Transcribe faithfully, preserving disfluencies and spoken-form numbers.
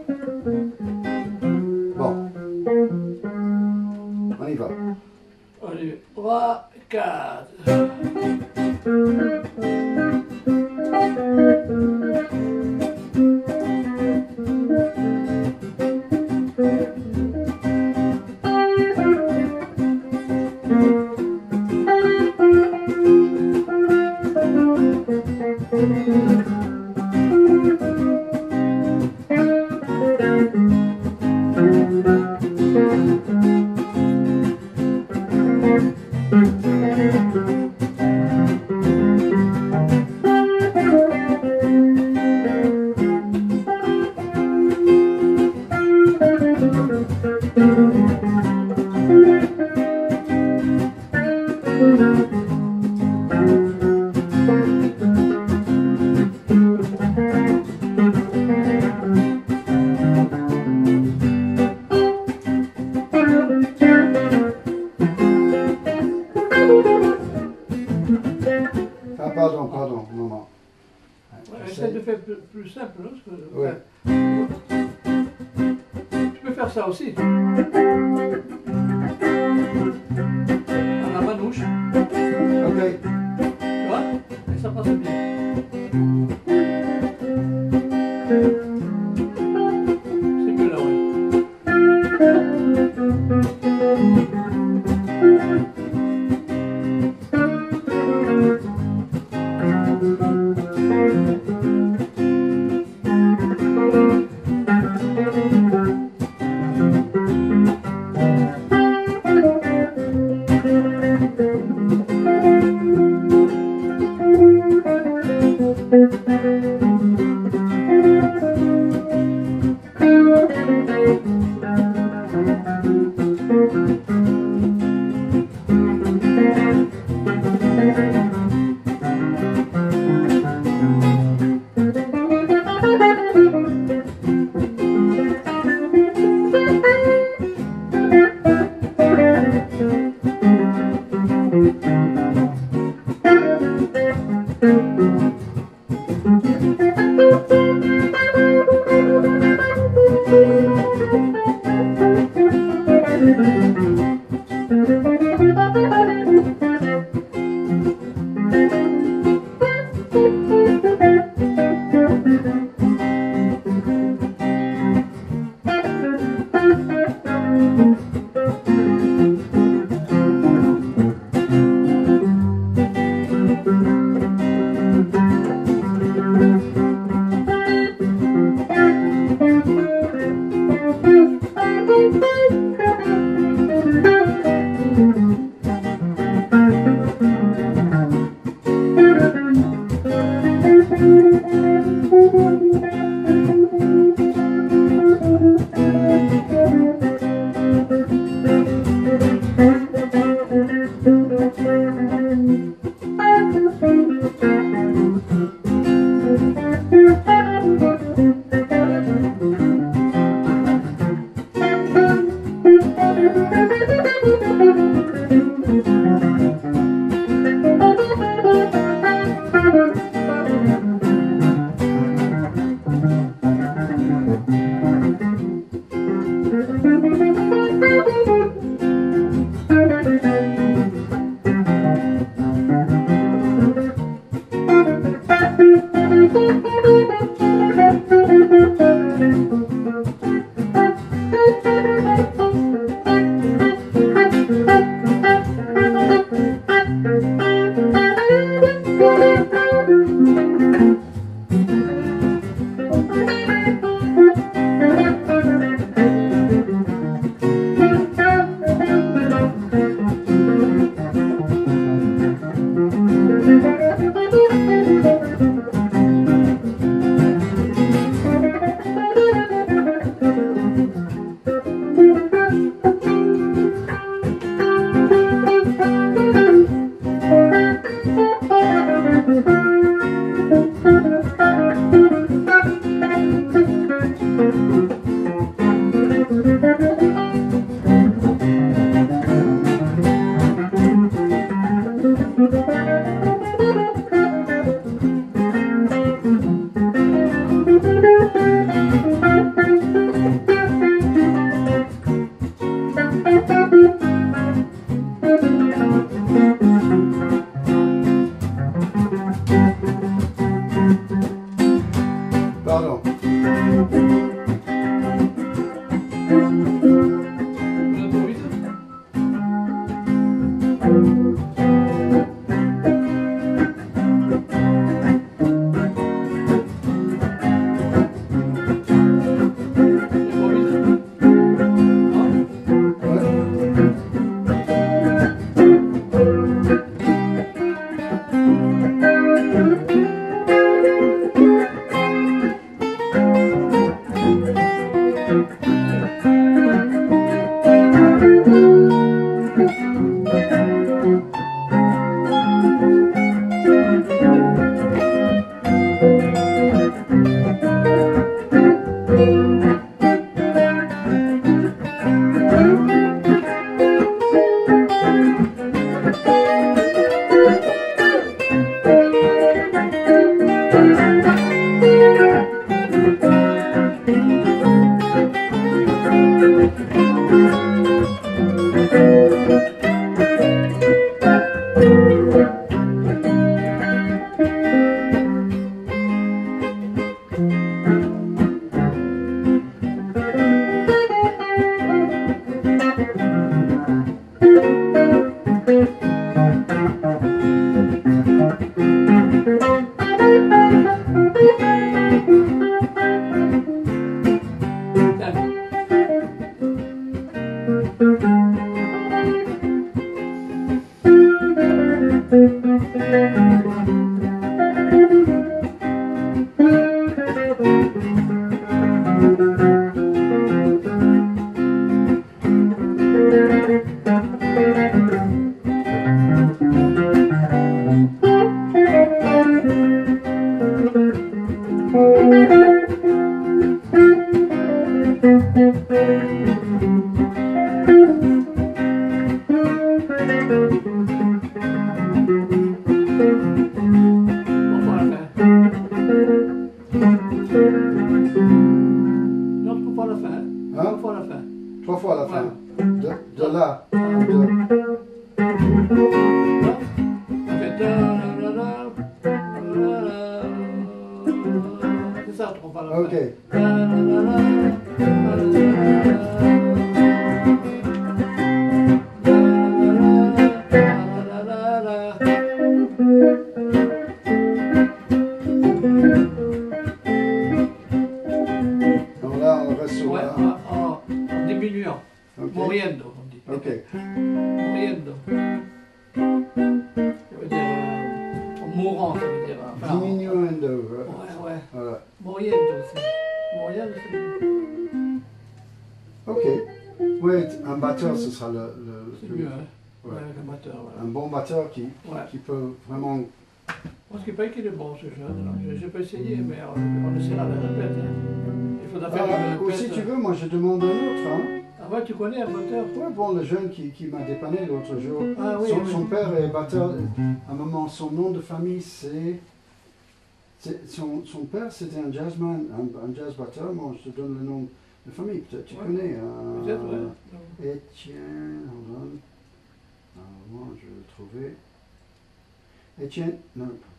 Bon. On y va. Allez, trois, quatre. Ah, pardon, pardon, maman. Ouais, essaie de faire plus, plus simple. Hein, parce que, Ouais. Tu peux faire ça aussi. À la manouche. Ok. Tu vois? Et ça passe bien. C'est mieux là, ouais. Ce sera le, le, c'est le mieux, hein. ouais. Ouais, un batteur, voilà. Un bon batteur qui, Ouais. qui peut vraiment. Moi, ce qui paraît qu'il est bon, ce jeune. Je n'ai pas essayé, mais on, on essaiera de le répéter. Il faudra faire Ah, une ou si tu veux, moi je demande un autre. Hein. Ah ouais, tu connais un batteur? Ouais, bon, le jeune qui, qui m'a dépanné l'autre jour. Ah, oui, son, oui. son père est batteur. À un moment, son nom de famille, c'est. c'est- Son, son père, c'était un jazzman, un, un jazz batteur. Moi, je te donne le nom de famille, peut-être tu Ouais. connais. euh, Peut-être, ouais. Étienne, hold on. Normalement, je vais le trouver. Étienne, non,